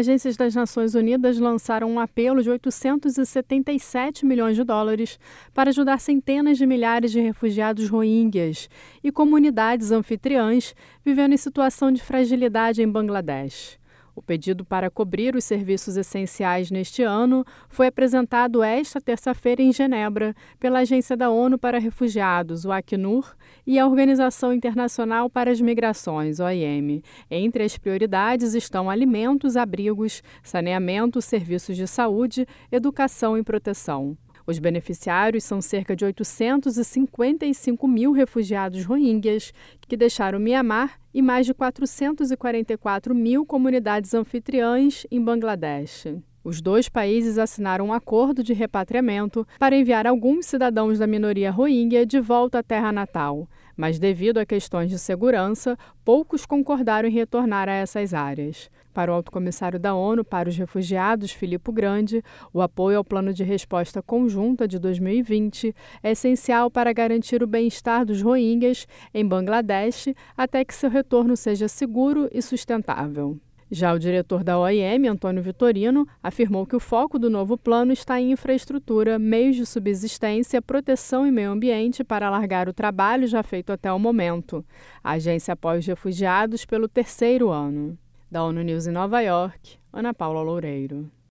Agências das Nações Unidas lançaram um apelo de 877 milhões de dólares para ajudar centenas de milhares de refugiados rohingyas e comunidades anfitriãs vivendo em situação de fragilidade em Bangladesh. O pedido para cobrir os serviços essenciais neste ano foi apresentado esta terça-feira em Genebra pela Agência da ONU para Refugiados, o Acnur, e a Organização Internacional para as Migrações, OIM. Entre as prioridades estão alimentos, abrigos, saneamento, serviços de saúde, educação e proteção. Os beneficiários são cerca de 855 mil refugiados rohingyas que deixaram Mianmar e mais de 444 mil comunidades anfitriãs em Bangladesh. Os dois países assinaram um acordo de repatriamento para enviar alguns cidadãos da minoria rohingya de volta à terra natal, mas devido a questões de segurança, poucos concordaram em retornar a essas áreas. Para o Alto Comissário da ONU para os Refugiados, Filippo Grandi, o apoio ao Plano de Resposta Conjunta de 2020 é essencial para garantir o bem-estar dos rohingyas em Bangladesh até que seu retorno seja seguro e sustentável. Já o diretor da OIM, Antônio Vitorino, afirmou que o foco do novo plano está em infraestrutura, meios de subsistência, proteção e meio ambiente para alargar o trabalho já feito até o momento. A agência apoia os refugiados pelo 3º ano. Da ONU News em Nova York, Ana Paula Loureiro.